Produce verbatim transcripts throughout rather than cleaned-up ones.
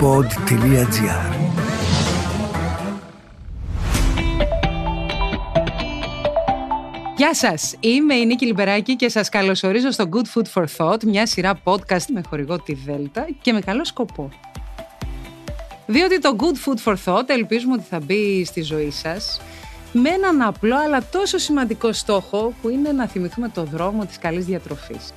pod τελεία gr. Γεια σας, είμαι η Νίκη Λιμπεράκη και σας καλωσορίζω στο Good Food for Thought, μια σειρά podcast με χορηγό τη Δέλτα και με καλό σκοπό. Διότι το Good Food for Thought ελπίζουμε ότι θα μπει στη ζωή σας με έναν απλό αλλά τόσο σημαντικό στόχο που είναι να θυμηθούμε το δρόμο της καλής διατροφής.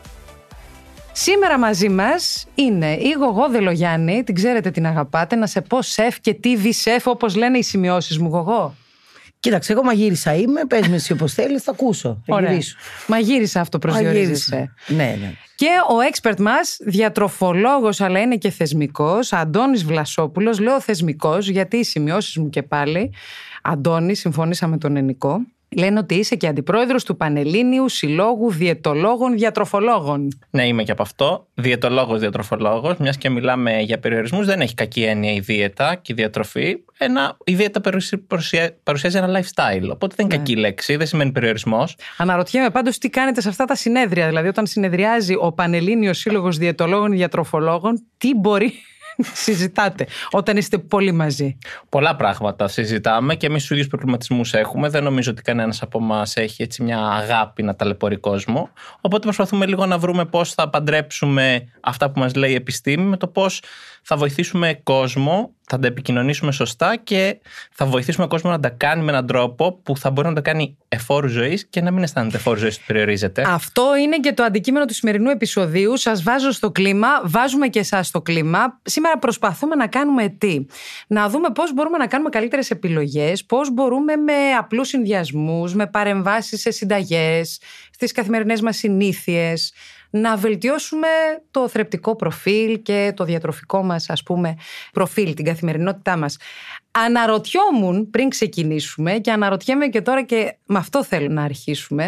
Σήμερα μαζί μας είναι η Γογό Δελογιάννη, την ξέρετε, την αγαπάτε, να σε πω σεφ και τι βι σεφ όπως λένε οι σημειώσεις μου. Γογό. Κοίταξε, εγώ μαγείρισα είμαι, πες με εσύ όπως θέλεις, θα ακούσω. Θα Ωραία. γυρίσω. Μαγείρισα αυτό προσδιορίζεσαι. Ναι, ναι. Και ο expert μας, διατροφολόγος αλλά είναι και θεσμικός, Αντώνης Βλασόπουλος. Λέω θεσμικός γιατί οι σημειώσεις μου και πάλι, Αντώνη, συμφωνήσα με τον Ενικό, λένε ότι είσαι και αντιπρόεδρος του Πανελλήνιου Συλλόγου Διαιτολόγων Διατροφολόγων. Ναι, είμαι και από αυτό. Διαιτολόγος, διατροφολόγος. Μιας και μιλάμε για περιορισμούς, δεν έχει κακή έννοια η δίαιτα και η διατροφή. Ένα, η δίαιτα παρουσιάζει, παρουσιάζει ένα lifestyle. Οπότε δεν είναι ναι. κακή λέξη, δεν σημαίνει περιορισμός. Αναρωτιέμαι πάντως τι κάνετε σε αυτά τα συνέδρια. Δηλαδή, όταν συνεδριάζει ο Πανελλήνιος Σύλλογος Διαιτολόγων Διατροφολόγων, τι μπορεί. Συζητάτε όταν είστε πολύ μαζί? Πολλά πράγματα συζητάμε και εμείς τους ίδιους προβληματισμούς έχουμε. Δεν νομίζω ότι κανένας από εμάς έχει έτσι μια αγάπη να ταλαιπωρεί κόσμο. Οπότε προσπαθούμε λίγο να βρούμε πώς θα παντρέψουμε αυτά που μας λέει η επιστήμη με το πώς θα βοηθήσουμε κόσμο, θα τα επικοινωνήσουμε σωστά και θα βοηθήσουμε κόσμο να τα κάνει με έναν τρόπο που θα μπορεί να τα κάνει εφόρου ζωής και να μην αισθάνεται εφόρου ζωής που περιορίζεται. Αυτό είναι και το αντικείμενο του σημερινού επεισοδίου. Σας βάζω στο κλίμα, βάζουμε και εσάς στο κλίμα. Σήμερα προσπαθούμε να κάνουμε τι? Να δούμε πώς μπορούμε να κάνουμε καλύτερες επιλογές, πώς μπορούμε με απλούς συνδυασμούς, με παρεμβάσεις σε συνταγές, στις καθημερινές μας συνήθειες, να βελτιώσουμε το θρεπτικό προφίλ και το διατροφικό μας, ας πούμε, προφίλ, την καθημερινότητά μας. Αναρωτιόμουν πριν ξεκινήσουμε και αναρωτιέμαι και τώρα και με αυτό θέλω να αρχίσουμε,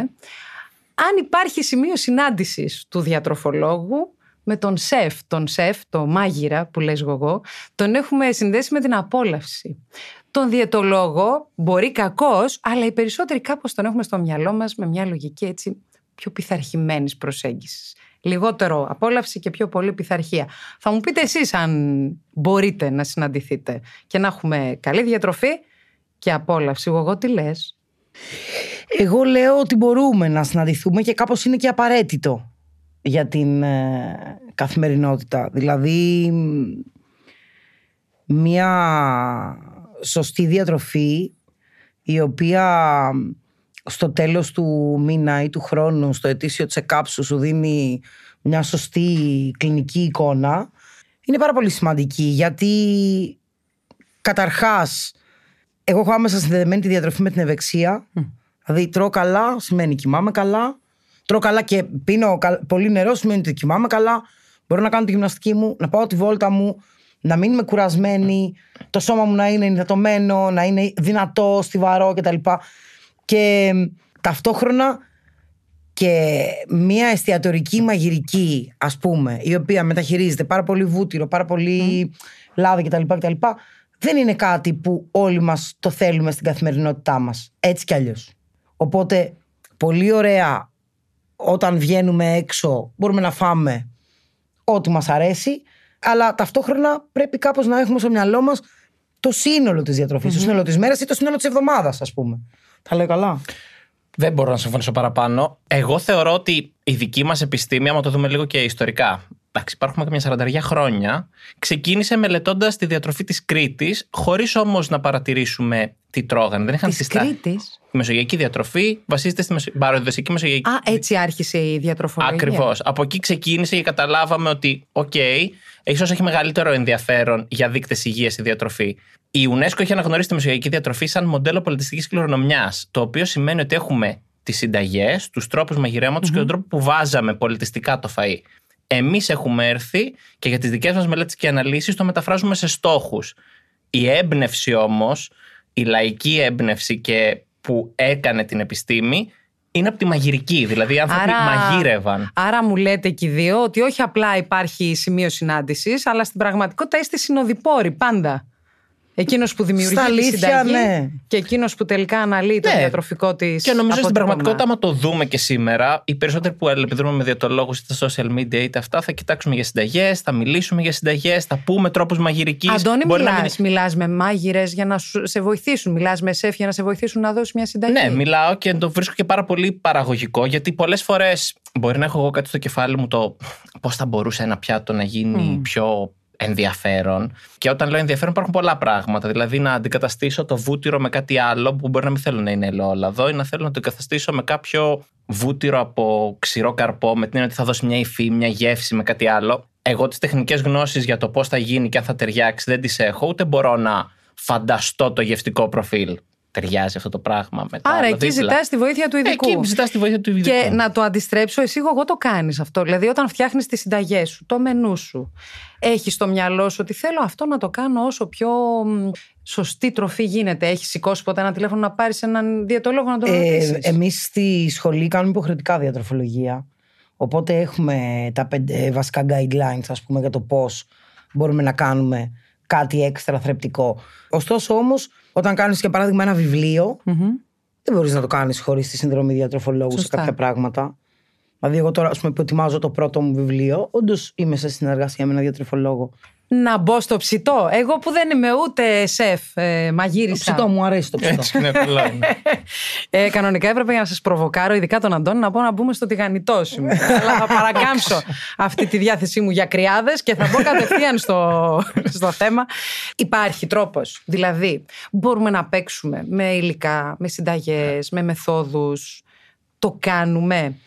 αν υπάρχει σημείο συνάντησης του διατροφολόγου με τον σεφ, τον σεφ, το μάγειρα που λες Γογό, τον έχουμε συνδέσει με την απόλαυση. Τον διαιτολόγο μπορεί κακός, αλλά οι περισσότεροι κάπως τον έχουμε στο μυαλό μας με μια λογική έτσι πιο πειθαρχημένης προσέγγισης. Λιγότερο απόλαυση και πιο πολύ πειθαρχία. Θα μου πείτε εσείς αν μπορείτε να συναντηθείτε και να έχουμε καλή διατροφή και απόλαυση. Εγώ τι λες? Εγώ λέω ότι μπορούμε να συναντηθούμε και κάπως είναι και απαραίτητο για την ε, καθημερινότητα. Δηλαδή μια σωστή διατροφή η οποία στο τέλος του μήνα ή του χρόνου, στο ετήσιο check-up σου, σου δίνει μια σωστή κλινική εικόνα, είναι πάρα πολύ σημαντική. Γιατί καταρχάς εγώ έχω άμεσα συνδεδεμένη τη διατροφή με την ευεξία. Mm. Δηλαδή τρώω καλά σημαίνει κοιμάμαι καλά. Τρώω καλά και πίνω πολύ νερό σημαίνει ότι κοιμάμαι καλά. Μπορώ να κάνω τη γυμναστική μου, να πάω τη βόλτα μου, να μην είμαι κουρασμένη, το σώμα μου να είναι ενυδατωμένο, να είναι δυνατό, στιβαρό κτλ. Και ταυτόχρονα και μια εστιατορική μαγειρική, ας πούμε, η οποία μεταχειρίζεται πάρα πολύ βούτυρο, πάρα πολύ mm. λάδι κτλ, κτλ, δεν είναι κάτι που όλοι μας το θέλουμε στην καθημερινότητά μας, έτσι κι αλλιώς. Οπότε πολύ ωραία όταν βγαίνουμε έξω μπορούμε να φάμε ό,τι μας αρέσει, αλλά ταυτόχρονα πρέπει κάπως να έχουμε στο μυαλό μας το σύνολο της διατροφής, mm-hmm. το σύνολο της μέρας ή το σύνολο της εβδομάδας, ας πούμε. Τα λέω καλά? Δεν μπορώ να συμφωνήσω παραπάνω. Εγώ θεωρώ ότι η δική μας επιστήμη, άμα το δούμε λίγο και ιστορικά, εντάξει, υπάρχουμε καμιά σαρανταριά χρόνια, ξεκίνησε μελετώντας τη διατροφή της Κρήτης, χωρίς όμως να παρατηρήσουμε τι τρώγανε. Δεν είχαν της Κρήτης. Η μεσογειακή διατροφή βασίζεται στη μεσο... παραδοσιακή μεσογειακή. Α, έτσι άρχισε η διατροφολογία. Ακριβώς. Από εκεί ξεκίνησε και καταλάβαμε ότι, οκ, okay, ίσως έχει μεγαλύτερο ενδιαφέρον για δείκτες υγείας στη διατροφή. Η UNESCO έχει αναγνωρίσει τη μεσογειακή διατροφή σαν μοντέλο πολιτιστικής κληρονομιάς, το οποίο σημαίνει ότι έχουμε τις συνταγές, τους τρόπους μαγειρέματος mm-hmm. και τον τρόπο που βάζαμε πολιτιστικά το φαΐ. Εμείς έχουμε έρθει και για τις δικές μας μελέτες και αναλύσεις το μεταφράζουμε σε στόχους. Η έμπνευση όμως, η λαϊκή έμπνευση και που έκανε την επιστήμη, είναι από τη μαγειρική. Δηλαδή οι άνθρωποι άρα, μαγείρευαν. Άρα μου λέτε και οι δύο ότι όχι απλά υπάρχει σημείο συνάντησης, αλλά στην πραγματικότητα είστε συνοδοιπόροι πάντα. Εκείνος που δημιουργεί Στα τη αλήθεια, συνταγή ναι. και εκείνος που τελικά αναλύει το Ναι. διατροφικό της. Και νομίζω στην αποτύπωμα. πραγματικότητα, άμα το δούμε και σήμερα, οι περισσότεροι που επιδρούμε με διαιτολόγους στα social media είτε αυτά, θα κοιτάξουμε για συνταγές, θα μιλήσουμε για συνταγές, θα πούμε τρόπους μαγειρικής. Αντώνη, Μπορεί να μιλάς, μην- μιλάς με μάγειρες για να σου- σε βοηθήσουν. Μιλάς με σεφ για να σε βοηθήσουν να δώσεις μια συνταγή. Ναι, μιλάω και το βρίσκω και πάρα πολύ παραγωγικό, γιατί πολλές φορές μπορεί να έχω εγώ κάτι στο κεφάλι μου το πώς θα μπορούσε ένα πιάτο να γίνει Mm. πιο ενδιαφέρον. Και όταν λέω ενδιαφέρον, υπάρχουν πολλά πράγματα. Δηλαδή, να αντικαταστήσω το βούτυρο με κάτι άλλο που μπορεί να μην θέλω να είναι ελαιόλαδο ή να θέλω να το αντικαταστήσω με κάποιο βούτυρο από ξηρό καρπό, με την έννοια ότι θα δώσει μια υφή, μια γεύση με κάτι άλλο. Εγώ τις τεχνικές γνώσεις για το πώς θα γίνει και αν θα ταιριάξει δεν τις έχω, ούτε μπορώ να φανταστώ το γευστικό προφίλ. Ταιριάζει αυτό το πράγμα με το Άρα άλλο εκεί δίπλα. ζητάς τη βοήθεια του ειδικού. Εκεί ζητάς τη βοήθεια του ειδικού. Και να το αντιστρέψω, εσύ εγώ το κάνεις αυτό. Δηλαδή, όταν φτιάχνεις τις συνταγές σου, το μενού σου, έχεις στο μυαλό σου ότι θέλω αυτό να το κάνω όσο πιο μ, σωστή τροφή γίνεται. Έχεις σηκώσει ποτέ ένα τηλέφωνο να πάρεις έναν διαιτολόγο να τον Ε, ρωτήσεις? εμείς στη σχολή κάνουμε υποχρεωτικά διατροφολογία. Οπότε έχουμε τα πέντε βασικά guidelines, ας πούμε, για το πώς μπορούμε να κάνουμε κάτι έξτρα θρεπτικό. Ωστόσο όμως, όταν κάνεις για παράδειγμα ένα βιβλίο, Μμμ. δεν μπορείς να το κάνεις χωρίς τη συνδρομή διατροφολόγου σε Σωστά. κάποια πράγματα. Δηλαδή, εγώ τώρα, ας πούμε, που ετοιμάζω το πρώτο μου βιβλίο, όντως είμαι σε συνεργασία με έναν διατροφολόγο. Να μπω στο ψητό. Εγώ που δεν είμαι ούτε σεφ, ε, Το μαγείρισα. ψητό μου αρέσει το ψητό. Έτσι είναι, καλό είναι. Ε, κανονικά έπρεπε για να σας προβοκάρω, ειδικά τον Αντώνη, να πω να μπούμε στο τηγανιτό σου. Αλλά θα παρακάμψω αυτή τη διάθεσή μου για κρυάδες και θα μπω κατευθείαν στο, στο θέμα. Υπάρχει τρόπος. Δηλαδή, μπορούμε να παίξουμε με υλικά, με συνταγές, με μεθόδους. Το κάνουμε.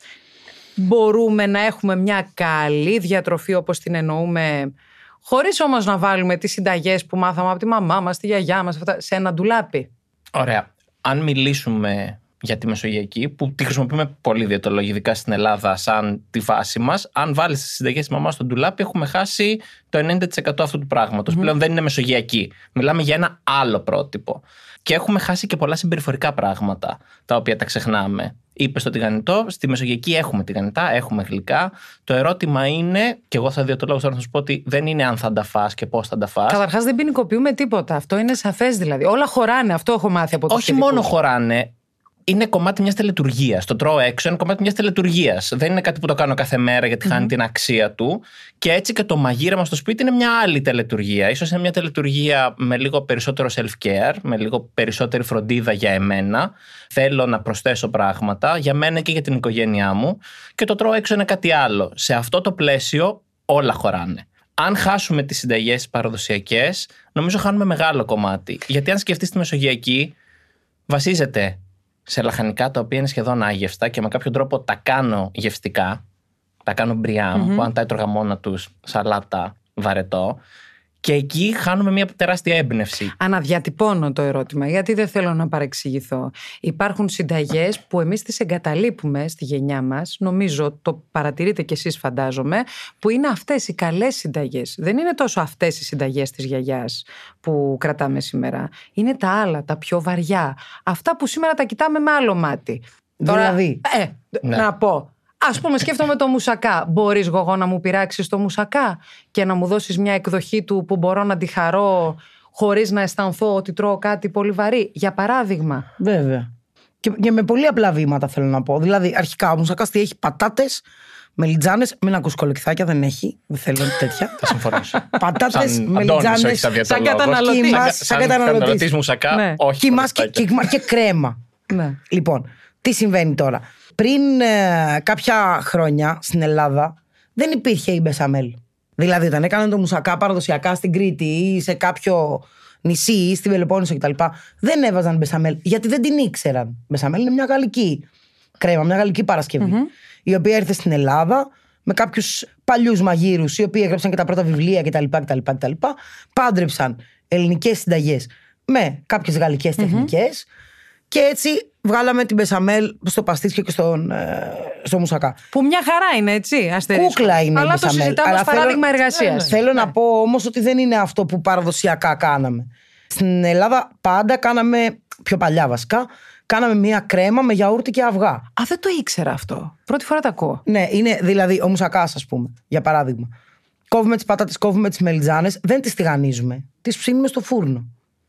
Μπορούμε να έχουμε μια καλή διατροφή όπως την εννοούμε, χωρίς όμως να βάλουμε τις συνταγές που μάθαμε από τη μαμά μας, τη γιαγιά μας, αυτά, σε ένα ντουλάπι. Ωραία. Αν μιλήσουμε για τη μεσογειακή, που τη χρησιμοποιούμε πολύ διαιτολόγοι, ειδικά στην Ελλάδα, σαν τη βάση μας, αν βάλεις τις συνταγές της μαμάς στο ντουλάπι, έχουμε χάσει το ενενήντα τοις εκατό αυτού του πράγματος. Mm-hmm. Πλέον δεν είναι μεσογειακή. Μιλάμε για ένα άλλο πρότυπο. Και έχουμε χάσει και πολλά συμπεριφορικά πράγματα, τα οποία τα ξεχνάμε. Είπε στο τηγανιτό, στη μεσογειακή έχουμε τηγανιτά, έχουμε γλυκά. Το ερώτημα είναι, και εγώ θα διαιτολόγος τώρα να σου πω ότι δεν είναι αν θα τα φας και πώς θα τα φας. Καταρχάς δεν ποινικοποιούμε τίποτα. Αυτό είναι σαφές δηλαδή. Όλα χωράνε. Αυτό έχω μάθει από τους Όχι ειδικούς. μόνο χωράνε. Είναι κομμάτι μιας τελετουργίας. Το τρώω έξω είναι κομμάτι μιας τελετουργίας. Δεν είναι κάτι που το κάνω κάθε μέρα γιατί χάνει mm-hmm. την αξία του. Και έτσι και το μαγείρεμα στο σπίτι είναι μια άλλη τελετουργία. Ίσως είναι μια τελετουργία με λίγο περισσότερο self-care, με λίγο περισσότερη φροντίδα για εμένα. Θέλω να προσθέσω πράγματα για μένα και για την οικογένειά μου. Και το τρώω έξω είναι κάτι άλλο. Σε αυτό το πλαίσιο όλα χωράνε. Αν χάσουμε τις συνταγές παραδοσιακές, νομίζω χάνουμε μεγάλο κομμάτι. Γιατί αν σκεφτείς τη μεσογειακή, βασίζεται σε λαχανικά τα οποία είναι σχεδόν άγευστα και με κάποιο τρόπο τα κάνω γευστικά. Τα κάνω μπριάμ, mm-hmm. που αν τα έτρωγα μόνα τους, σαλάτα, βαρετό. Και εκεί χάνουμε μια τεράστια έμπνευση. Αναδιατυπώνω το ερώτημα, γιατί δεν θέλω να παρεξηγηθώ. Υπάρχουν συνταγές που εμείς τις εγκαταλείπουμε στη γενιά μας, νομίζω το παρατηρείτε κι εσείς φαντάζομαι, που είναι αυτές οι καλές συνταγές. Δεν είναι τόσο αυτές οι συνταγές της γιαγιάς που κρατάμε σήμερα. Είναι τα άλλα, τα πιο βαριά. Αυτά που σήμερα τα κοιτάμε με άλλο μάτι. Δηλαδή. Τώρα, ε, ναι. να πω. Ας πούμε, σκέφτομαι το μουσακά. Μπορείς Γογό να μου πειράξεις το μουσακά και να μου δώσεις μια εκδοχή του που μπορώ να τη χαρώ χωρίς να αισθανθώ ότι τρώω κάτι πολύ βαρύ, για παράδειγμα? Βέβαια. Και, και με πολύ απλά βήματα θέλω να πω. Δηλαδή, αρχικά ο μουσακάς τι έχει? Πατάτες, μελιτζάνες. Μην ακούς κολοκυθάκια, δεν έχει. Δεν θέλω τέτοια. Θα συμφωνήσω. Πατάτες, Σαν μελιτζάνες. Αντώνης, όχι σαν σαν διαιτολόγος. καταναλωτής. Σαν, Σαν σαν καταναλωτής. καταναλωτής μουσακά, Ναι. όχι. Κιμάς και, κολοκυθάκια. και, και κρέμα. Ναι. Λοιπόν, τι συμβαίνει τώρα? Πριν ε, κάποια χρόνια στην Ελλάδα δεν υπήρχε η μπεσαμέλ. Δηλαδή, όταν έκαναν το μουσακά παραδοσιακά στην Κρήτη ή σε κάποιο νησί ή στη Πελοπόννησο κτλ., δεν έβαζαν μπεσαμέλ γιατί δεν την ήξεραν. Μπεσαμέλ είναι μια γαλλική κρέμα, μια γαλλική παρασκευή, mm-hmm. η οποία ήρθε στην Ελλάδα με κάποιους παλιούς μαγείρους, οι οποίοι έγραψαν και τα πρώτα βιβλία κτλ. κτλ, κτλ. Πάντρεψαν ελληνικές συνταγές με κάποιες γαλλικές mm-hmm. τεχνικές. Και έτσι βγάλαμε την μπεσαμέλ στο παστίτσιο και στον, ε, στο μουσακά. Που μια χαρά είναι, έτσι, αστερίσκο. Κούκλα είναι αλλά η μπεσαμέλ. το συζητάμε ως παράδειγμα θέλω, εργασίας. ναι, ναι. Θέλω να πω όμως ότι δεν είναι αυτό που παραδοσιακά κάναμε. Στην Ελλάδα πάντα κάναμε, πιο παλιά βασικά, κάναμε μια κρέμα με γιαούρτι και αυγά. Α, δεν το ήξερα αυτό. Πρώτη φορά τα ακούω. Ναι, είναι δηλαδή ο μουσακάς, ας πούμε, για παράδειγμα. Κόβουμε τις πατάτες, κόβουμε τις μελιτζάνες, δεν τις τηγανίζουμε. Τις ψήνουμε στο φούρνο.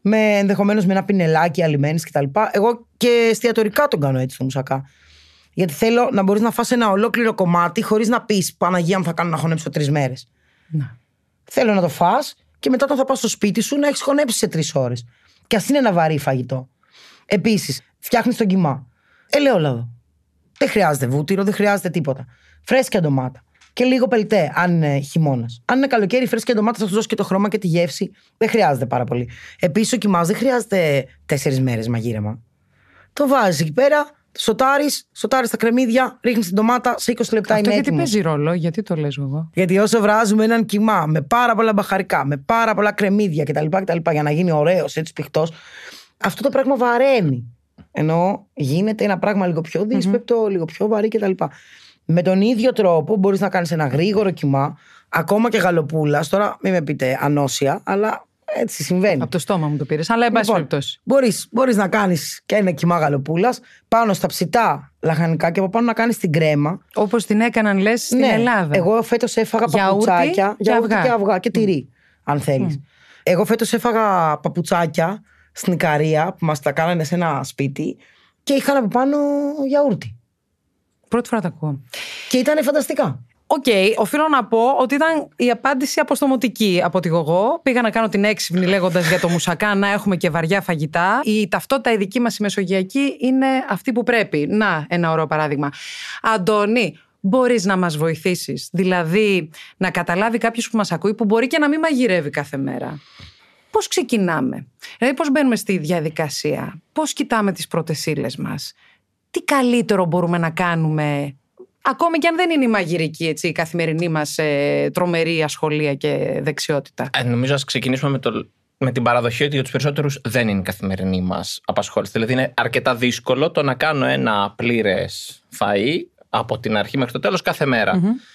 με ενδεχομένως με ένα πινελάκι αλλημένης κτλ. Εγώ και εστιατορικά τον κάνω έτσι στο μουσακά. Γιατί θέλω να μπορείς να φας ένα ολόκληρο κομμάτι χωρίς να πεις Παναγία μου θα κάνω να χωνέψω τρεις μέρες. Να. Θέλω να το φας και μετά όταν θα πας στο σπίτι σου να έχεις χωνέψει σε τρεις ώρες. Και ας είναι ένα βαρύ φαγητό. Επίσης, φτιάχνεις τον κιμά. Ελαιόλαδο. Δεν χρειάζεται βούτυρο, δεν χρειάζεται τίποτα. Φρέσκια ντομάτα. Και λίγο πελτέ, αν είναι χειμώνας. Αν είναι καλοκαίρι, η φρέσκια ντομάτα θα σου δώσει και το χρώμα και τη γεύση. Δεν χρειάζεται πάρα πολύ. Επίσης, ο κιμάς δεν χρειάζεται τέσσερις μέρες μαγείρεμα. Το βάζεις εκεί πέρα, σοτάρεις, σοτάρεις τα κρεμμύδια, ρίχνεις την ντομάτα, σε είκοσι λεπτά αυτό είναι γιατί έτοιμος. παίζει ρόλο, γιατί το λες εγώ? Γιατί όσο βράζουμε έναν κιμά με πάρα πολλά μπαχαρικά, με πάρα πολλά κρεμμύδια κτλ. κτλ για να γίνει ωραίος, έτσι πιχτός, αυτό το πράγμα βαραίνει. Ενώ γίνεται ένα πράγμα λίγο πιο δύσπεπτο, mm-hmm. λίγο πιο βαρύ κτλ. Με τον ίδιο τρόπο μπορείς να κάνεις ένα γρήγορο κιμά, ακόμα και γαλοπούλας. Τώρα μην με πείτε ανώσια, αλλά έτσι συμβαίνει. Από το στόμα μου το πήρες, αλλά εν πάση περιπτώσει. Μπορείς, μπορείς να κάνεις και ένα κιμά γαλοπούλας πάνω στα ψητά λαχανικά και από πάνω να κάνεις την κρέμα. Όπως την έκαναν, λες, στην ναι, Ελλάδα. Εγώ φέτος έφαγα γιαούρτι παπουτσάκια. Και αυγά. Και αυγά και τυρί, mm. αν θέλεις. Mm. Εγώ φέτος έφαγα παπουτσάκια στην Ικαρία που μας τα κάνανε σε ένα σπίτι και είχαν από πάνω γιαούρτι. Πρώτη φορά τα ακούω. Και ήταν φανταστικά. Οκ, okay, οφείλω να πω ότι ήταν η απάντηση αποστομωτική από τη Γογό. Πήγα να κάνω την έξυπνη λέγοντας για το μουσακά να έχουμε και βαριά φαγητά. Η ταυτότητα η δική μας η μεσογειακή είναι αυτή που πρέπει. Να, ένα ωραίο παράδειγμα. Αντώνη, μπορείς να μας βοηθήσεις? Δηλαδή, να καταλάβει κάποιος που μας ακούει που μπορεί και να μην μαγειρεύει κάθε μέρα. Πώς ξεκινάμε? Δηλαδή, πώς μπαίνουμε στη διαδικασία? Πώς κοιτάμε τις πρώτες ύλες μας? Τι καλύτερο μπορούμε να κάνουμε? Ακόμη και αν δεν είναι η μαγειρική, έτσι, η καθημερινή μας ε, τρομερή ασχολία και δεξιότητα. Ε, νομίζω ας ξεκινήσουμε με, το, με την παραδοχή ότι για τους περισσότερους δεν είναι η καθημερινή μας απασχόληση. Δηλαδή είναι αρκετά δύσκολο το να κάνω ένα πλήρες φαΐ από την αρχή μέχρι το τέλος κάθε μέρα. Mm-hmm.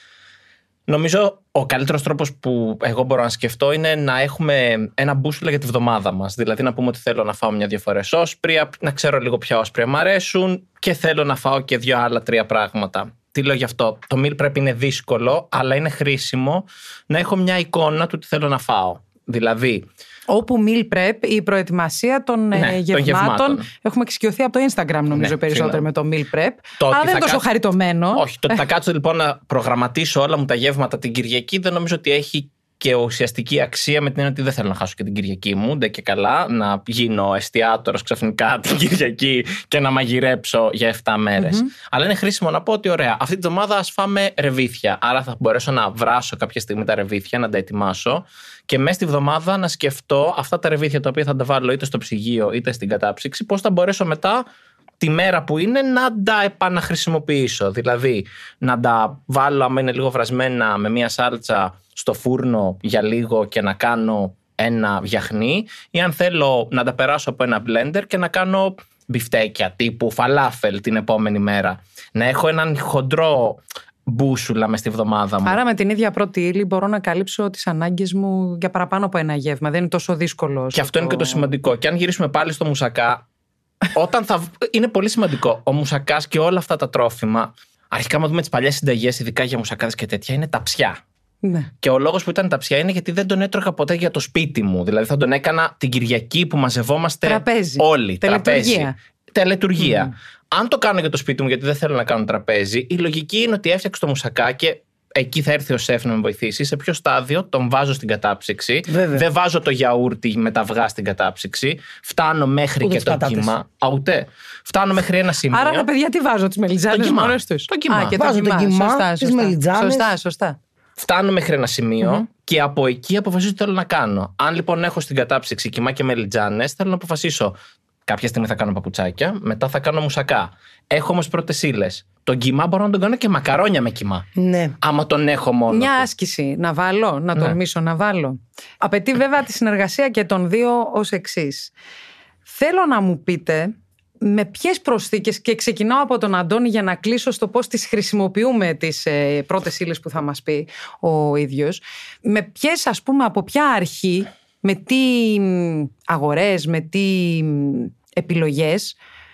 Νομίζω ο καλύτερος τρόπος που εγώ μπορώ να σκεφτώ είναι να έχουμε ένα μπούσουλα για τη βδομάδα μας. Δηλαδή να πούμε ότι θέλω να φάω μια-δύο φορές όσπρια, να ξέρω λίγο ποια όσπρια μου αρέσουν και θέλω να φάω και δύο άλλα τρία πράγματα. Τι λέω γι' αυτό? Το meal prep είναι δύσκολο, αλλά είναι χρήσιμο να έχω μια εικόνα του τι θέλω να φάω. Δηλαδή. Όπου meal prep, η προετοιμασία των, ναι, γευμάτων, των γευμάτων. Έχουμε εξοικειωθεί από το Instagram, νομίζω, ναι, περισσότερο με το meal prep. Το αλλά δεν είναι τόσο κάτσω... χαριτωμένο. Όχι, το ότι θα κάτσω λοιπόν να προγραμματίσω όλα μου τα γεύματα την Κυριακή δεν νομίζω ότι έχει και ουσιαστική αξία, με την έννοια ότι δεν θέλω να χάσω και την Κυριακή μου, ντε και καλά, να γίνω εστιατόρος ξαφνικά την Κυριακή και να μαγειρέψω για επτά μέρες. Mm-hmm. Αλλά είναι χρήσιμο να πω ότι ωραία, αυτή τη εβδομάδα ας φάμε ρεβίθια. Άρα θα μπορέσω να βράσω κάποια στιγμή τα ρεβίθια, να τα ετοιμάσω και μέσα στη εβδομάδα να σκεφτώ αυτά τα ρεβίθια τα οποία θα τα βάλω είτε στο ψυγείο είτε στην κατάψυξη, πώς θα μπορέσω μετά τη μέρα που είναι να τα επαναχρησιμοποιήσω. Δηλαδή να τα βάλω, άμα είναι λίγο βρασμένα, με μία σάλτσα στο φούρνο για λίγο και να κάνω ένα γιαχνί, ή αν θέλω να τα περάσω από ένα μπλέντερ και να κάνω μπιφτέκια τύπου φαλάφελ την επόμενη μέρα. Να έχω έναν χοντρό μπούσουλα μες στη βδομάδα μου. Άρα με την ίδια πρώτη ύλη μπορώ να καλύψω τις ανάγκες μου για παραπάνω από ένα γεύμα. Δεν είναι τόσο δύσκολο. Και αυτό το... είναι και το σημαντικό. Και αν γυρίσουμε πάλι στο μουσακά, όταν θα... είναι πολύ σημαντικό. Ο μουσακάς και όλα αυτά τα τρόφιμα, αρχικά, μα δούμε τις παλιές συνταγές, ειδικά για μουσακάδες και τέτοια, είναι ταψιά. Ναι. Και ο λόγος που ήταν ταψιά είναι γιατί δεν τον έτρωγα ποτέ για το σπίτι μου. Δηλαδή θα τον έκανα την Κυριακή που μαζευόμαστε τραπέζι. Όλοι. Τελετουργία. Τραπέζι. Τελετουργία. Mm. Αν το κάνω για το σπίτι μου, γιατί δεν θέλω να κάνω τραπέζι, η λογική είναι ότι έφτιαξα το μουσακά και εκεί θα έρθει ο σεφ να με βοηθήσει. Σε ποιο στάδιο τον βάζω στην κατάψυξη. Βέβαια. Δεν βάζω το γιαούρτι με τα αυγά στην κατάψυξη. Φτάνω μέχρι ούτε και το κύμα. Α, ούτε. Φτάνω μέχρι ένα σημείο. Άρα, τα παιδιά τι βάζω, τις μελιτζάνες μόνες τους? Το κύμα. Α, και βάζω το κύμα, τις μελιτζάνες. Σωστά, σωστά. Φτάνω μέχρι ένα σημείο mm-hmm. και από εκεί αποφασίζω τι θέλω να κάνω. Αν λοιπόν έχω στην κατάψυξη κιμά και μελιτζάνες, θέλω να αποφασίσω. Κάποια στιγμή θα κάνω παπουτσάκια, μετά θα κάνω μουσακά. Έχω όμως πρώτες ύλες. Τον κιμά μπορώ να τον κάνω και μακαρόνια με κιμά. Ναι. Άμα τον έχω μόνο. Μια του. άσκηση να βάλω, να τολμήσω ναι. να βάλω. Απαιτεί βέβαια τη συνεργασία και των δύο ως εξής. Θέλω να μου πείτε με ποιες προσθήκες, και ξεκινάω από τον Αντώνη για να κλείσω στο πώς τις χρησιμοποιούμε τις ε, πρώτες ύλες που θα μας πει ο ίδιος. Με ποιες, ας πούμε, από ποια αρχή, με τι αγορές, με τι επιλογές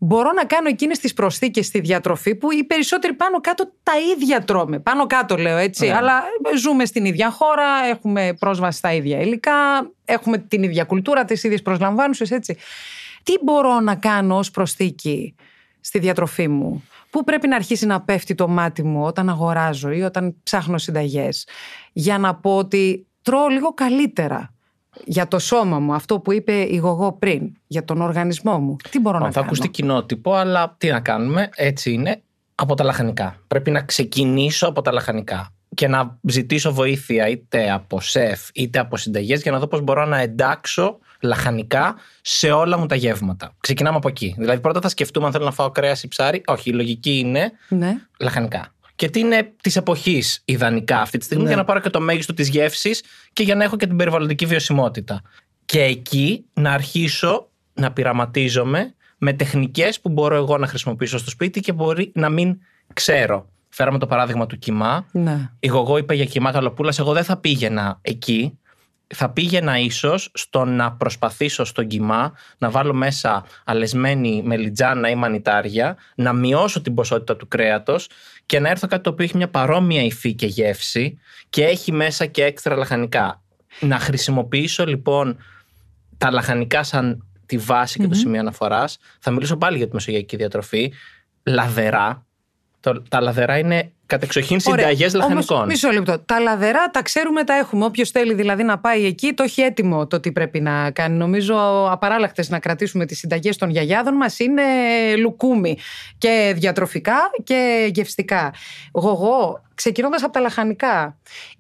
μπορώ να κάνω εκείνες τις προσθήκες στη διατροφή που οι περισσότεροι πάνω κάτω τα ίδια τρώμε. Πάνω κάτω λέω έτσι, yeah. αλλά ζούμε στην ίδια χώρα, έχουμε πρόσβαση στα ίδια υλικά, έχουμε την ίδια κουλτούρα, τις ίδιες προσλαμβάνουσες, έτσι. Τι μπορώ να κάνω ως προσθήκη στη διατροφή μου? Πού πρέπει να αρχίσει να πέφτει το μάτι μου όταν αγοράζω ή όταν ψάχνω συνταγές, για να πω ότι τρώω λίγο καλύτερα για το σώμα μου, αυτό που είπε η Γογό πριν, για τον οργανισμό μου? Τι μπορώ να θα κάνω? Θα ακουστεί κοινότυπο, αλλά τι να κάνουμε, έτσι είναι, από τα λαχανικά. Πρέπει να ξεκινήσω από τα λαχανικά και να ζητήσω βοήθεια είτε από σεφ είτε από συνταγές για να δω πώς μπορώ να εντάξω λαχανικά σε όλα μου τα γεύματα. Ξεκινάμε από εκεί. Δηλαδή, πρώτα θα σκεφτούμε αν θέλω να φάω κρέας ή ψάρι. Όχι, η λογική είναι ναι. λαχανικά. Και τι είναι της εποχής ιδανικά αυτή τη στιγμή, ναι. για να πάρω και το μέγιστο της γεύσης και για να έχω και την περιβαλλοντική βιωσιμότητα. Και εκεί να αρχίσω να πειραματίζομαι με τεχνικές που μπορώ εγώ να χρησιμοποιήσω στο σπίτι και μπορεί να μην ξέρω. Φέραμε το παράδειγμα του κιμά. Ναι. Η Γογό είπε για κιμά γαλοπούλας. Εγώ δεν θα πήγαινα εκεί. Θα πήγαινα ίσως στο να προσπαθήσω στον κιμά να βάλω μέσα αλεσμένη μελιτζάνα ή μανιτάρια, να μειώσω την ποσότητα του κρέατος και να έρθω κάτι το οποίο έχει μια παρόμοια υφή και γεύση και έχει μέσα και έξτρα λαχανικά. Να χρησιμοποιήσω λοιπόν τα λαχανικά σαν τη βάση και mm-hmm. το σημείο αναφοράς. Θα μιλήσω πάλι για τη μεσογειακή διατροφή. Λαδερά. Το, τα λαδερά είναι κατεξοχήν συνταγές λαχανικών. Όμως, μισό λεπτό. Τα λαδερά τα ξέρουμε, τα έχουμε. Όποιος θέλει δηλαδή να πάει εκεί, το έχει έτοιμο το τι πρέπει να κάνει. Νομίζω απαράλλακτες να κρατήσουμε τις συνταγές των γιαγιάδων μας είναι λουκούμι. Και διατροφικά και γευστικά. Γογό, ξεκινώντας από τα λαχανικά,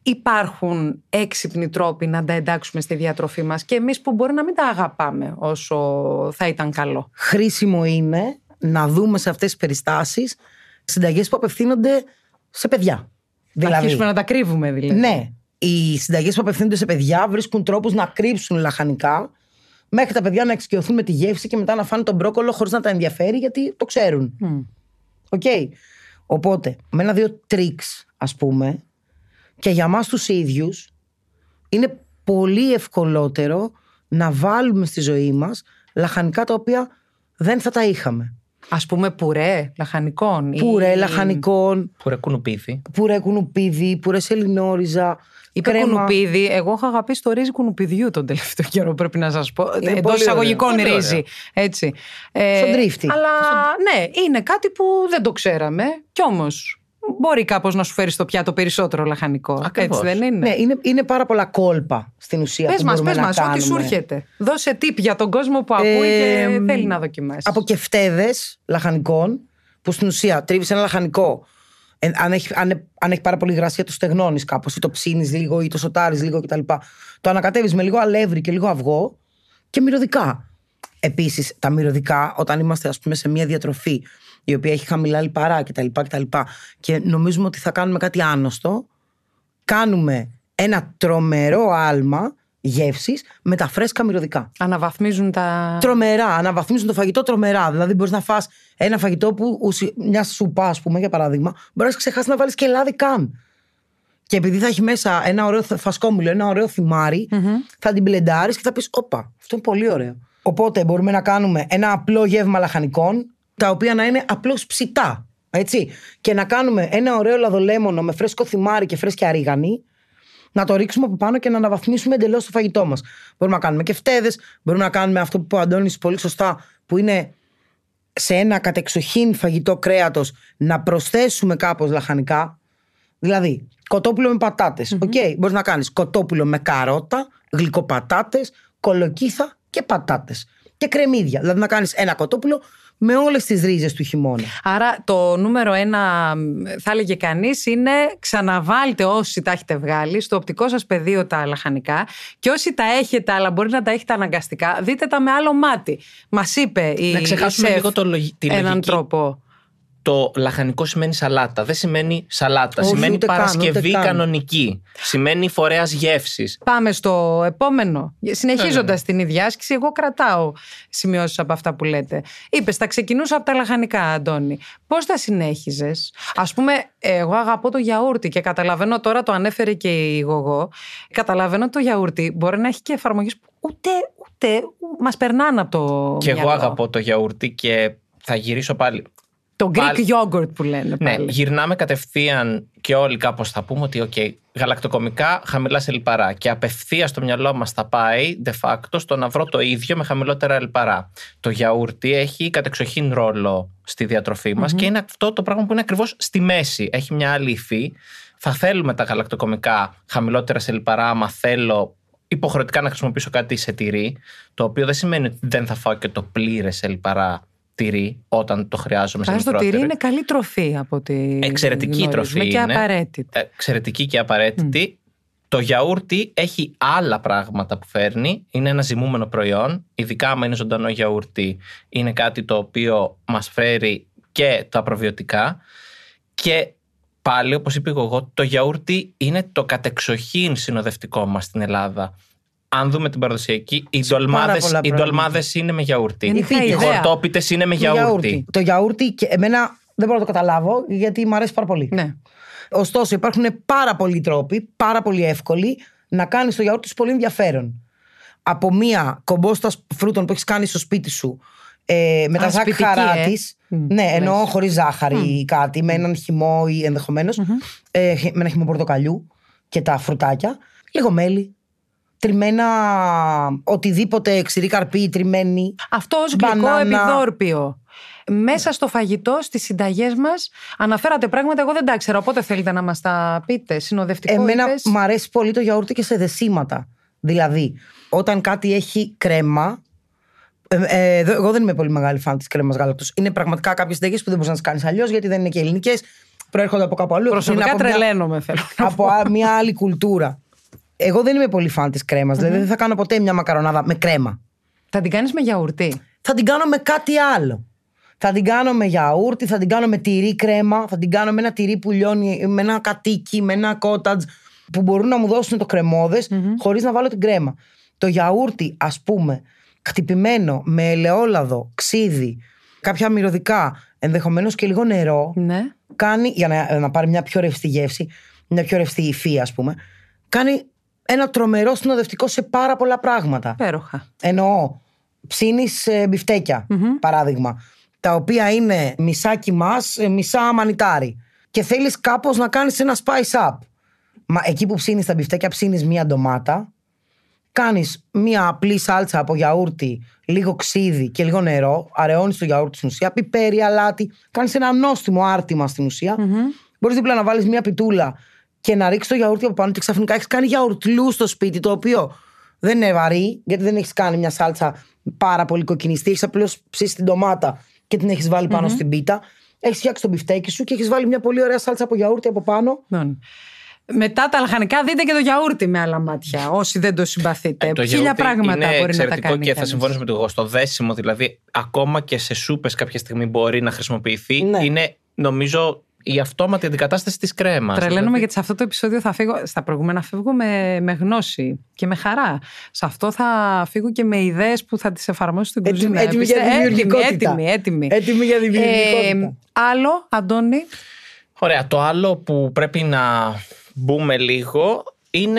υπάρχουν έξυπνοι τρόποι να τα εντάξουμε στη διατροφή μας και εμείς που μπορεί να μην τα αγαπάμε όσο θα ήταν καλό? Χρήσιμο είναι να δούμε σε αυτές τις περιστάσεις συνταγές που απευθύνονται σε παιδιά. Να δηλαδή, αρχίσουμε να τα κρύβουμε δηλαδή. Ναι. Οι συνταγές που απευθύνονται σε παιδιά βρίσκουν τρόπους να κρύψουν λαχανικά μέχρι τα παιδιά να εξοικειωθούν με τη γεύση και μετά να φάνε τον μπρόκολο χωρίς να τα ενδιαφέρει γιατί το ξέρουν. Οκ. Mm. Okay. Οπότε, με ένα-δύο τρίξ, ας πούμε, και για μας τους ίδιους είναι πολύ ευκολότερο να βάλουμε στη ζωή μας λαχανικά τα οποία δεν θα τα είχαμε. Ας πούμε πουρέ λαχανικών. Πουρέ ή... λαχανικών. Πουρέ κουνουπίδι. Πουρέ κουνουπίδι, πουρέ σελινόριζα. Είπε κρέμα... κουνουπίδι. Εγώ έχω αγαπήσει το ρύζι κουνουπιδιού τον τελευταίο καιρό, πρέπει να σας πω. Εντός εισαγωγικών ρύζι. Έτσι. Στον τρίφτη. Αλλά ναι, είναι κάτι που δεν το ξέραμε. Κι όμως μπορεί κάπως να σου φέρει στο πιάτο περισσότερο λαχανικό. Ακριβώς. Έτσι δεν είναι? Ναι, είναι, είναι πάρα πολλά κόλπα στην ουσία. Πες που μας, πες να μας, κάνουμε. ό,τι σου έρχεται. Δώσε tip για τον κόσμο που ακούει ε, και θέλει να δοκιμάσει. Από κεφτέδες λαχανικών, που στην ουσία τρίβεις ένα λαχανικό. Ε, αν, έχει, αν, αν έχει πάρα πολύ γρασία, το στεγνώνεις κάπως, ή το ψήνεις λίγο, ή το σοτάρεις λίγο κτλ. Το ανακατεύεις με λίγο αλεύρι και λίγο αυγό και μυρωδικά. Επίσης, τα μυρωδικά, όταν είμαστε, ας πούμε, σε μια διατροφή η οποία έχει χαμηλά λιπαρά κτλ. Και, και νομίζουμε ότι θα κάνουμε κάτι άνοστο, κάνουμε ένα τρομερό άλμα γεύσης με τα φρέσκα μυρωδικά. Αναβαθμίζουν τα. Τρομερά, αναβαθμίζουν το φαγητό τρομερά. Δηλαδή, μπορείς να φας ένα φαγητό που, μια σουπά, ας πούμε, για παράδειγμα, μπορείς να ξεχάσεις να βάλεις και λάδι καν. Και επειδή θα έχει μέσα ένα ωραίο φασκόμηλο, ένα ωραίο θυμάρι, mm-hmm. θα την μπλεντάρεις και θα πεις: όπα, αυτό είναι πολύ ωραίο. Οπότε μπορούμε να κάνουμε ένα απλό γεύμα λαχανικών, τα οποία να είναι απλώς ψητά. Έτσι. Και να κάνουμε ένα ωραίο λαδολέμονο με φρέσκο θυμάρι και φρέσκια ρίγανη, να το ρίξουμε από πάνω και να αναβαθμίσουμε εντελώς το φαγητό μας. Μπορούμε να κάνουμε κεφτέδες, μπορούμε να κάνουμε αυτό που είπε ο Αντώνης πολύ σωστά, που είναι σε ένα κατεξοχήν φαγητό κρέατος να προσθέσουμε κάπως λαχανικά. Δηλαδή, κοτόπουλο με πατάτες. Mm-hmm. Okay. Μπορείς να κάνεις κοτόπουλο με καρότα, γλυκοπατάτες, κολοκύθα και πατάτες. Και κρεμμύδια. Δηλαδή να κάνεις ένα κοτόπουλο με όλες τις ρίζες του χειμώνα. Άρα το νούμερο ένα, θα έλεγε κανείς, είναι ξαναβάλτε όσοι τα έχετε βγάλει στο οπτικό σας πεδίο τα λαχανικά, και όσοι τα έχετε αλλά μπορεί να τα έχετε αναγκαστικά, δείτε τα με άλλο μάτι. Μας είπε η, να ξεχάσουμε η λίγο το λογι... τη έναν λογική. τρόπο. Το λαχανικό σημαίνει σαλάτα. Δεν σημαίνει σαλάτα. Όχι, σημαίνει ούτε παρασκευή καν, κανονική. Σημαίνει φορέας γεύσης. Πάμε στο επόμενο. Συνεχίζοντας την ίδια άσκηση, εγώ κρατάω σημειώσεις από αυτά που λέτε. Είπες, θα ξεκινούσα από τα λαχανικά, Αντώνη. Πώς θα συνέχιζες? Ας πούμε, εγώ αγαπώ το γιαούρτι και καταλαβαίνω, τώρα το ανέφερε και η Γογό. Καταλαβαίνω το γιαούρτι μπορεί να έχει και εφαρμογές που ούτε, ούτε μας περνάνε από το Και μυαλό. εγώ αγαπώ το γιαούρτι και θα γυρίσω πάλι. Το Greek πάλι... yogurt που λένε πάλι. Ναι, γυρνάμε κατευθείαν και όλοι κάπως θα πούμε ότι okay, γαλακτοκομικά χαμηλά σε λιπαρά. Και απευθείας στο μυαλό μας θα πάει de facto στο να βρω το ίδιο με χαμηλότερα λιπαρά. Το γιαούρτι έχει κατεξοχήν ρόλο στη διατροφή μας mm-hmm. και είναι αυτό το πράγμα που είναι ακριβώς στη μέση. Έχει μια άλλη υφή. Θα θέλουμε τα γαλακτοκομικά χαμηλότερα σε λιπαρά, άμα θέλω υποχρεωτικά να χρησιμοποιήσω κάτι σε τυρί, το οποίο δεν σημαίνει ότι δεν θα φάω και το πλήρες σε λιπαρά τυρί όταν το χρειάζομαι σε μικρότερο. Το τυρί είναι καλή τροφή από τη εξαιρετική τροφή και είναι. Απαραίτητη. Εξαιρετική και απαραίτητη. Mm. Το γιαούρτι έχει άλλα πράγματα που φέρνει. Είναι ένα ζυμούμενο προϊόν. Ειδικά άμα είναι ζωντανό γιαούρτι, είναι κάτι το οποίο μας φέρει και τα προβιωτικά. Και πάλι, όπως είπα εγώ, το γιαούρτι είναι το κατεξοχήν συνοδευτικό μας στην Ελλάδα. Αν δούμε την παραδοσιακή, οι ντολμάδες, οι ντολμάδες είναι με γιαούρτι. Οι χορτόπιτες είναι με γιαούρτι. γιαούρτι. Το γιαούρτι, και εμένα δεν μπορώ να το καταλάβω, γιατί μου αρέσει πάρα πολύ. Ναι. Ωστόσο, υπάρχουν πάρα πολλοί τρόποι, πάρα πολύ εύκολοι, να κάνεις το γιαούρτι σου πολύ ενδιαφέρον. Από μία κομπόστα φρούτων που έχεις κάνει στο σπίτι σου, ε, με Α, τα ζάχαρά ε. της. Mm, ναι, εννοώ χωρίς ζάχαρη ή mm. κάτι, με έναν χυμό ή ενδεχομένως, mm-hmm. ε, με ένα χυμό πορτοκαλιού και τα φρουτάκια. Λίγο μέλι. Τριμμένα οτιδήποτε, ξηρή καρπή, τριμμένη. Αυτό ως γλυκό επιδόρπιο. Μέσα στο φαγητό, στις συνταγές μας, αναφέρατε πράγματα, εγώ δεν τα ήξερα. Οπότε θέλετε να μας τα πείτε, συνοδευτικό. Εμένα είπες. Μ' αρέσει πολύ το γιαούρτι και σε δεσίματα. Δηλαδή, όταν κάτι έχει κρέμα. Ε, ε, εγώ δεν είμαι πολύ μεγάλη φαν της κρέμας γάλακτος. Είναι πραγματικά κάποιες συνταγές που δεν μπορείς να τις κάνεις αλλιώς, γιατί δεν είναι και ελληνικές. Προέρχονται από κάπου αλλού. Προσωπικά τρελαίνομαι, θέλω. Από μια άλλη κουλτούρα. Εγώ δεν είμαι πολύ φαν της κρέμας. Mm-hmm. Δηλαδή δεν θα κάνω ποτέ μια μακαρονάδα με κρέμα. Θα την κάνεις με γιαουρτί? Θα την κάνω με κάτι άλλο. Θα την κάνω με γιαούρτι, θα την κάνω με τυρί κρέμα, θα την κάνω με ένα τυρί που λιώνει, με ένα κατίκι, με ένα κότατζ, που μπορούν να μου δώσουν το κρεμόδες mm-hmm. χωρίς να βάλω την κρέμα. Το γιαούρτι, ας πούμε, χτυπημένο με ελαιόλαδο, ξύδι, κάποια μυρωδικά, ενδεχομένως και λίγο νερό, ναι. κάνει, για να, να πάρει μια πιο ρευστή γεύση, μια πιο ρευστή υφή, ας πούμε, κάνει ένα τρομερό συνοδευτικό σε πάρα πολλά πράγματα. Πέροχα. Εννοώ, ψήνεις ε, μπιφτέκια, mm-hmm. παράδειγμα, τα οποία είναι μισά κιμάς, μισά μανιτάρι. Και θέλεις κάπως να κάνεις ένα spice up. Μα εκεί που ψήνεις τα μπιφτέκια, ψήνεις μία ντομάτα, κάνεις μία απλή σάλτσα από γιαούρτι, λίγο ξύδι και λίγο νερό, αραιώνεις το γιαούρτι στην ουσία, πιπέρι, αλάτι, κάνεις ένα νόστιμο άρτημα στην ουσία. Mm-hmm. Μπορείς δίπλα να βάλεις μία πιτούλα και να ρίξεις το γιαούρτι από πάνω και ξαφνικά έχεις κάνει γιαουρτλού στο σπίτι, το οποίο δεν είναι βαρύ, γιατί δεν έχεις κάνει μια σάλτσα πάρα πολύ κοκκινιστή, έχεις απλώς ψήσει την ντομάτα και την έχεις βάλει πάνω mm-hmm. στην πίτα. Έχεις φτιάξει το μπιφτέκι σου και έχεις βάλει μια πολύ ωραία σάλτσα από γιαούρτι από πάνω. Mm. Μετά τα λαχανικά δείτε και το γιαούρτι με άλλα μάτια, όσοι δεν το συμπαθείτε. Ε, το Χίλια πράγματα είναι μπορεί να τα κάνει. Και θα συμφωνήσω με το εγώ. Στο δέσιμο, δηλαδή, ακόμα και σε σούπες κάποια στιγμή μπορεί να χρησιμοποιηθεί. Ναι. Είναι, νομίζω, η αυτόματη αντικατάσταση της κρέμας. Τρελαίνομαι δηλαδή. Γιατί σε αυτό το επεισόδιο θα φύγω. Στα προηγούμενα φεύγω με, με γνώση και με χαρά. Σε αυτό θα φύγω και με ιδέες που θα τις εφαρμόσω στην κουζίνα. Έτοιμη για δημιουργικότητα. Έτοιμη, έτοιμη. Έτοιμη για δημιουργικότητα. Ε, άλλο, Αντώνη. Ωραία. Το άλλο που πρέπει να μπούμε λίγο είναι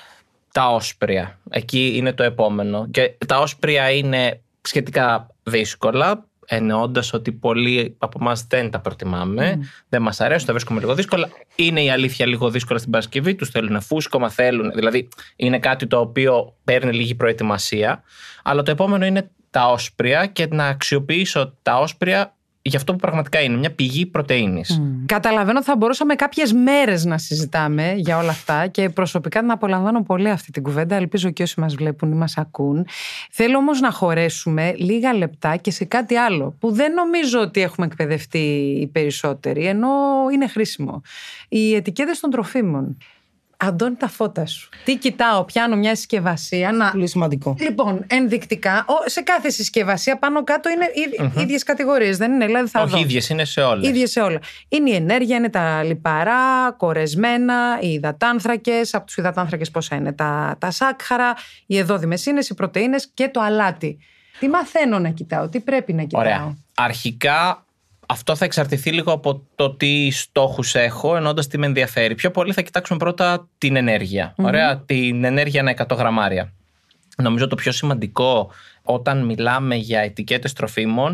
τα όσπρια. Εκεί είναι το επόμενο. Και τα όσπρια είναι σχετικά δύσκολα, εννοώντας ότι πολλοί από εμάς δεν τα προτιμάμε, mm. δεν μας αρέσουν, τα βρίσκουμε λίγο δύσκολα. Είναι η αλήθεια λίγο δύσκολα στην Παρασκευή, τους θέλουν φούσκωμα, θέλουν. Δηλαδή είναι κάτι το οποίο παίρνει λίγη προετοιμασία. Αλλά το επόμενο είναι τα όσπρια και να αξιοποιήσω τα όσπρια για αυτό που πραγματικά είναι, μια πηγή πρωτεΐνης. Mm. Καταλαβαίνω ότι θα μπορούσαμε κάποιες μέρες να συζητάμε για όλα αυτά και προσωπικά την απολαμβάνω πολύ αυτή την κουβέντα. Ελπίζω και όσοι μας βλέπουν ή μας ακούν. Θέλω όμως να χωρέσουμε λίγα λεπτά και σε κάτι άλλο που δεν νομίζω ότι έχουμε εκπαιδευτεί οι περισσότεροι, ενώ είναι χρήσιμο. Οι ετικέτες των τροφίμων. Αντώνη, τα φώτα σου. Τι κοιτάω, πιάνω μια συσκευασία. Να... Πολύ σημαντικό. Λοιπόν, ενδεικτικά, σε κάθε συσκευασία πάνω κάτω είναι mm-hmm. ίδιες κατηγορίες, δεν είναι? Δηλαδή θα Όχι, δω. ίδιες είναι σε όλες. Ίδιες σε όλα. Είναι η ενέργεια, είναι τα λιπαρά, κορεσμένα, οι υδατάνθρακες. Από τους υδατάνθρακες πόσα είναι? Τα, τα σάκχαρα, οι εδόδημες ίνες, οι πρωτεΐνες και το αλάτι. Τι μαθαίνω να κοιτάω, τι πρέπει να κοιτάω? Ωραία. Αρχικά. Αυτό θα εξαρτηθεί λίγο από το τι στόχους έχω, εννοώντας τι με ενδιαφέρει. Πιο πολύ θα κοιτάξουμε πρώτα την ενέργεια. Mm-hmm. Ωραία, την ενέργεια ανά εκατό γραμμάρια. Νομίζω το πιο σημαντικό όταν μιλάμε για ετικέτες τροφίμων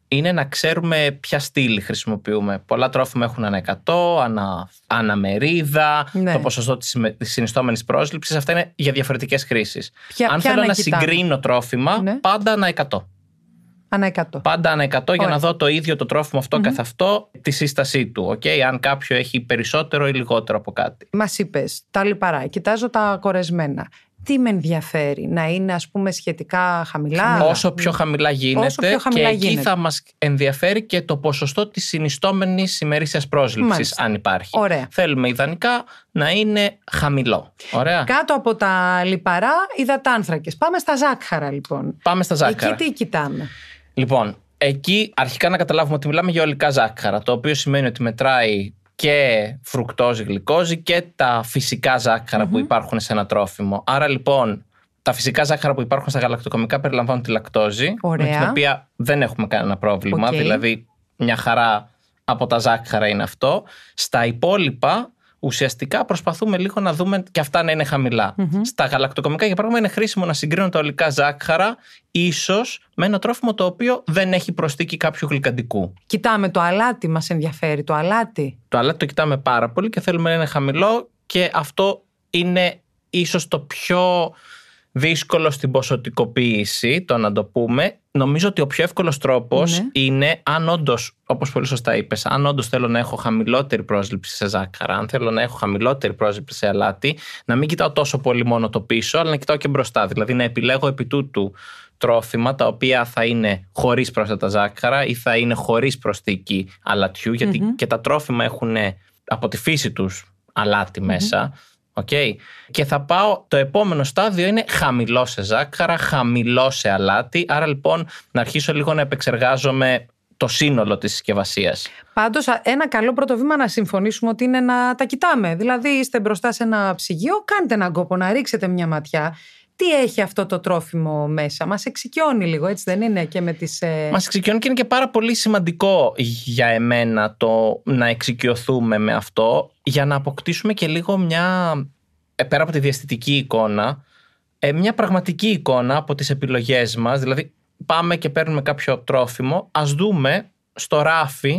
είναι να ξέρουμε ποια στήλη χρησιμοποιούμε. Πολλά τρόφιμα έχουν ανά εκατό, ανά, ανά μερίδα, ναι. το ποσοστό της συνιστόμενης πρόσληψης. Αυτά είναι για διαφορετικές χρήσεις. Ποια, Αν ποια θέλω να, να συγκρίνω τρόφιμα, ναι. πάντα ανά εκατό. Ανά εκατό. Πάντα ανά εκατό για να δω το ίδιο το τρόφιμο αυτό mm-hmm. καθ' αυτό, τη σύστασή του. Okay? Αν κάποιο έχει περισσότερο ή λιγότερο από κάτι. Μας είπες τα λιπαρά, κοιτάζω τα κορεσμένα. Τι με ενδιαφέρει, να είναι ας πούμε σχετικά χαμηλά. Όσο πιο χαμηλά γίνεται. Όσο πιο χαμηλά και εκεί γίνεται. Θα μας ενδιαφέρει και το ποσοστό της συνιστόμενης ημερήσιας πρόσληψης, αν υπάρχει. Ωραία. Θέλουμε ιδανικά να είναι χαμηλό. Ωραία. Κάτω από τα λιπαρά, υδατάνθρακες. Πάμε στα ζάχαρα λοιπόν. Πάμε στα ζάχαρα. Εκεί τι κοιτάμε? Λοιπόν, εκεί αρχικά να καταλάβουμε ότι μιλάμε για ολικά ζάχαρα, το οποίο σημαίνει ότι μετράει και φρουκτόζη, γλυκόζη και τα φυσικά ζάχαρα mm-hmm. που υπάρχουν σε ένα τρόφιμο. Άρα λοιπόν τα φυσικά ζάχαρα που υπάρχουν στα γαλακτοκομικά περιλαμβάνουν τη λακτόζη, Ωραία. με την οποία δεν έχουμε κανένα πρόβλημα, okay. δηλαδή μια χαρά από τα ζάχαρα είναι αυτό. Στα υπόλοιπα ουσιαστικά προσπαθούμε λίγο να δούμε και αυτά να είναι χαμηλά. Mm-hmm. Στα γαλακτοκομικά, για παράδειγμα, είναι χρήσιμο να συγκρίνουν τα ολικά ζάχαρα ίσως με ένα τρόφιμο το οποίο δεν έχει προσθήκη κάποιου γλυκαντικού. Κοιτάμε το αλάτι, μας ενδιαφέρει το αλάτι. Το αλάτι το κοιτάμε πάρα πολύ και θέλουμε να είναι χαμηλό, και αυτό είναι ίσως το πιο δύσκολο στην ποσοτικοποίηση, το να το πούμε. Νομίζω ότι ο πιο εύκολος τρόπος ναι. είναι, αν όντως, όπως πολύ σωστά είπες, αν όντως θέλω να έχω χαμηλότερη πρόσληψη σε ζάχαρα, αν θέλω να έχω χαμηλότερη πρόσληψη σε αλάτι, να μην κοιτάω τόσο πολύ μόνο το πίσω, αλλά να κοιτάω και μπροστά. Δηλαδή να επιλέγω επί τούτου τρόφιμα τα οποία θα είναι χωρίς πρόσθετα ζάχαρα ή θα είναι χωρίς προσθήκη αλατιού, γιατί mm-hmm. και τα τρόφιμα έχουν από τη φύση τους αλάτι mm-hmm. μέσα. Okay. Και θα πάω, το επόμενο στάδιο είναι χαμηλό σε ζάχαρα, χαμηλό σε αλάτι. Άρα λοιπόν να αρχίσω λίγο να επεξεργάζομαι το σύνολο της συσκευασίας. Πάντως ένα καλό πρώτο βήμα να συμφωνήσουμε ότι είναι να τα κοιτάμε. Δηλαδή είστε μπροστά σε ένα ψυγείο, κάντε έναν κόπο να ρίξετε μια ματιά. Τι έχει αυτό το τρόφιμο μέσα? Μας εξοικειώνει λίγο, έτσι δεν είναι? Και με τις, ε... Μας εξοικειώνει και είναι και πάρα πολύ σημαντικό για εμένα το να εξοικειωθούμε με αυτό, για να αποκτήσουμε και λίγο μια, πέρα από τη διαισθητική εικόνα, μια πραγματική εικόνα από τις επιλογές μας. Δηλαδή πάμε και παίρνουμε κάποιο τρόφιμο, ας δούμε στο ράφι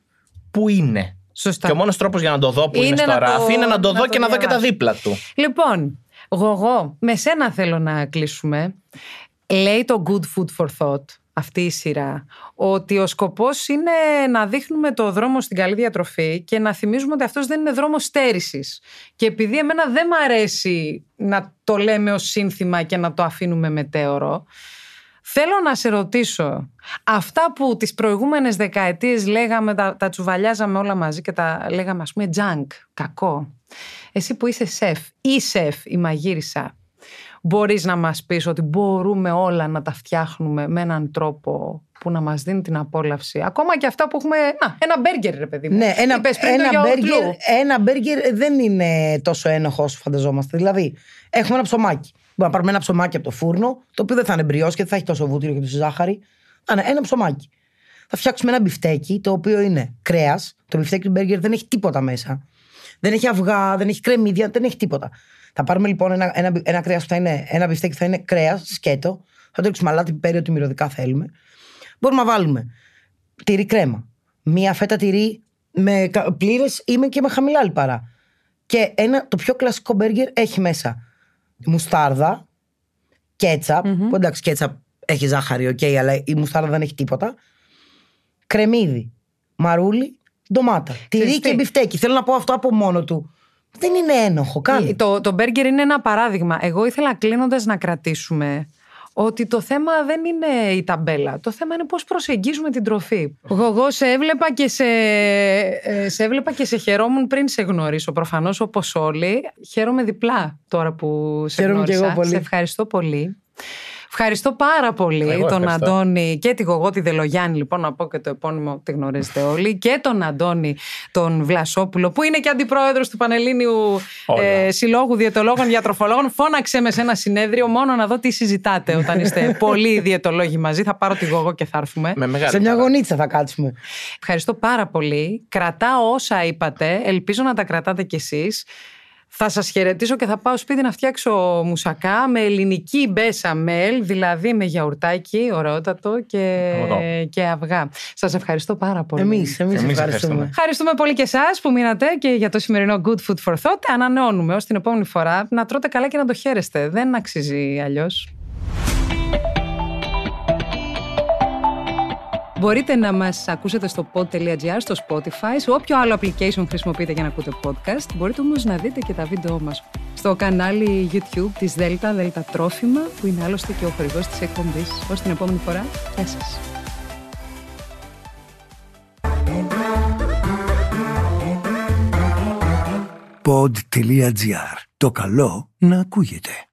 που είναι. Σωστά. Και ο μόνος τρόπος για να το δω που είναι, είναι στο ράφι το... είναι να το δω να και το να δω και τα δίπλα του. Λοιπόν, Γογό, με σένα θέλω να κλείσουμε. Λέει το Good Food for Thought, αυτή η σειρά, ότι ο σκοπός είναι να δείχνουμε το δρόμο στην καλή διατροφή και να θυμίζουμε ότι αυτός δεν είναι δρόμος στέρησης. Και επειδή εμένα δεν μ' αρέσει να το λέμε ως σύνθημα και να το αφήνουμε μετέωρο, θέλω να σε ρωτήσω, αυτά που τις προηγούμενες δεκαετίες λέγαμε, τα, τα τσουβαλιάζαμε όλα μαζί και τα λέγαμε ας πούμε junk, κακό. Εσύ που είσαι σεφ ή σεφ η μαγείρισα, μπορείς να μας πεις ότι μπορούμε όλα να τα φτιάχνουμε με έναν τρόπο που να μας δίνει την απόλαυση? Ακόμα και αυτά που έχουμε. Να, ένα μπέργκερ, ρε παιδί μου. Ναι, ένα, ένα, μπέργκερ, ένα μπέργκερ δεν είναι τόσο ένοχο όσο φανταζόμαστε. Δηλαδή, έχουμε ένα ψωμάκι. Μπορούμε να πάρουμε ένα ψωμάκι από το φούρνο, το οποίο δεν θα είναι μπριός και δεν θα έχει τόσο βούτυρο και τόσο ζάχαρη. Θα είναι ένα ψωμάκι. Θα φτιάξουμε ένα μπιφτέκι, το οποίο είναι κρέας. Το μπιφτέκι του μπέργκερ δεν έχει τίποτα μέσα. Δεν έχει αυγά, δεν έχει κρεμμύδια, δεν έχει τίποτα. Θα πάρουμε λοιπόν ένα, ένα, ένα κρέας που θα είναι, ένα μπιφτέκι που θα είναι κρέας, σκέτο. Θα το ρίξουμε αλάτι, πιπέρι, ό,τι μυρωδικά θέλουμε. Μπορούμε να βάλουμε τυρί κρέμα, μία φέτα τυρί με πλήρες ή και με χαμηλά λιπαρά. Και ένα, το πιο κλασικό μπέργκερ έχει μέσα μουστάρδα, κέτσαπ, mm-hmm. που εντάξει κέτσαπ έχει ζάχαρη, okay, αλλά η μουστάρδα δεν έχει τίποτα. Κρεμμύδι, μαρούλι, ντομάτα. Τυρί και μπιφτέκι. Θέλω να πω αυτό από μόνο του. Δεν είναι ένοχο καν. Το, το μπέργκερ είναι ένα παράδειγμα. Εγώ ήθελα κλείνοντας να κρατήσουμε ότι το θέμα δεν είναι η ταμπέλα. Το θέμα είναι πώς προσεγγίζουμε την τροφή. Εγώ σε έβλεπα και σε, σε, έβλεπα και σε χαιρόμουν πριν σε γνωρίσω. Προφανώς όπως όλοι. Χαίρομαι διπλά τώρα που σε Χαίρομαι γνώρισα. Και εγώ πολύ. Σε ευχαριστώ πολύ. Ευχαριστώ πάρα πολύ εγώ τον ευχαριστώ. Αντώνη και τη Γογό τη Δελογιάννη, λοιπόν, να πω και το επώνυμο, τη γνωρίζετε όλοι, και τον Αντώνη τον Βλασόπουλο, που είναι και αντιπρόεδρος του Πανελλήνιου ε, Συλλόγου Διαιτολόγων Διατροφολόγων. Φώναξε με σε ένα συνέδριο μόνο να δω τι συζητάτε όταν είστε πολλοί διαιτολόγοι μαζί. Θα πάρω τη Γογό και θα έρθουμε. Σε μια γωνίτσα θα κάτσουμε. Ευχαριστώ πάρα πολύ. Κρατάω όσα είπατε, ελπίζω να τα κρατάτε κι εσείς. Θα σας χαιρετήσω και θα πάω σπίτι να φτιάξω μουσακά με ελληνική μπεσαμέλ, δηλαδή με γιαουρτάκι, ωραιότατο και, και αυγά. Σας ευχαριστώ πάρα πολύ. Εμείς, εμείς, εμείς ευχαριστούμε. ευχαριστούμε. Ευχαριστούμε πολύ και εσάς που μείνατε και για το σημερινό Good Food for Thought. Ανανεώνουμε ως την επόμενη φορά να τρώτε καλά και να το χαίρεστε. Δεν αξίζει αλλιώς. Μπορείτε να μας ακούσετε στο pod.gr, στο Spotify, σε όποιο άλλο application χρησιμοποιείτε για να ακούτε podcast. Μπορείτε όμως να δείτε και τα βίντεο μας στο κανάλι YouTube της Δέλτα, Δέλτα Τρόφιμα, που είναι άλλωστε και ο χορηγός της εκπομπής. Ως την επόμενη φορά, γεια σας. pod.gr. Το καλό να ακούγεται.